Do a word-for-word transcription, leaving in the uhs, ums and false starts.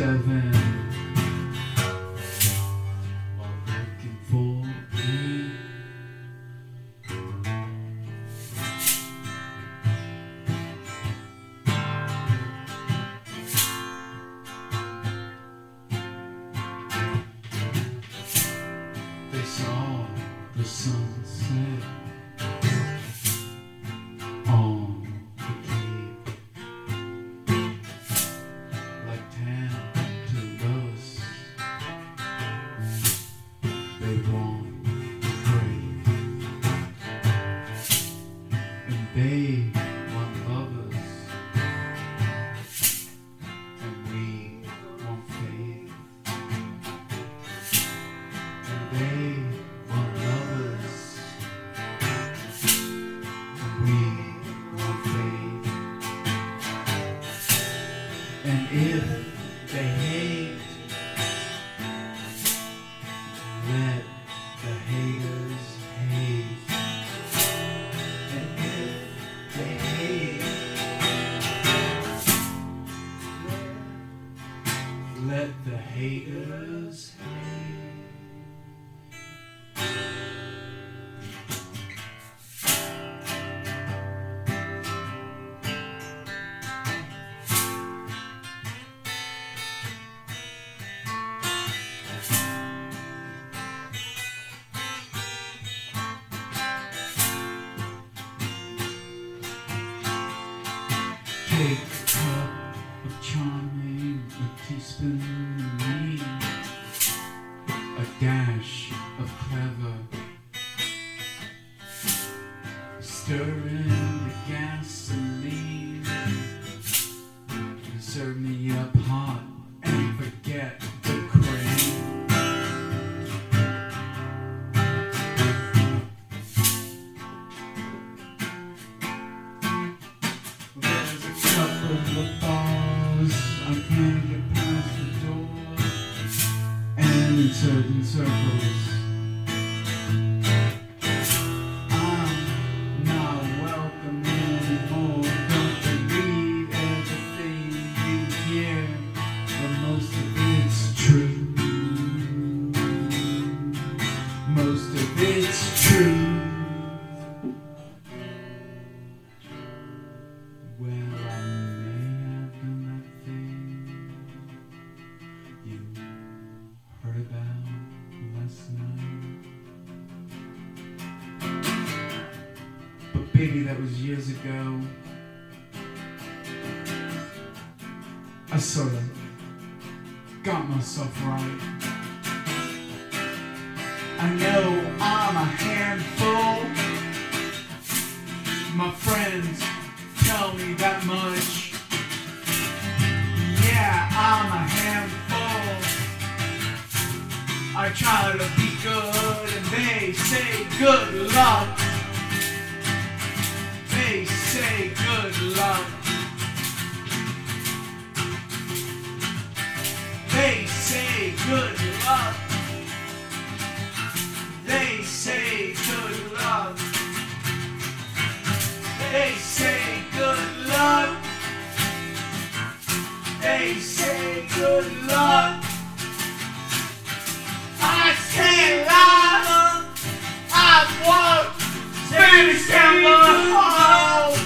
seven while looking for me. They saw the sunset on the cape, like tantalus. They want to pray, and they want lovers, and we want faith, and they want lovers, and we want faith. And if they hate, let the haters hate. And if they hate, let the haters hate. Take a cup of charming, a teaspoon of mean, a dash of clever. Stir in the gasoline and serve me up hot and forget the cream. There's a couple of bars I can't get past the door, and in certain circles I'm not welcome anymore. Don't believe everything you hear, but most of it's true. Most of it's true. Well, I may have done that thing you heard about last night, but baby, that was years ago. I sort of got myself right. I know I'm a handful. My friends tell me that much. Yeah, I'm a handful. I try to be good and they say good luck. They say good luck. They say good luck. They say good luck. They say good luck. They say good luck. I say love. I've walked Spanish down the hall.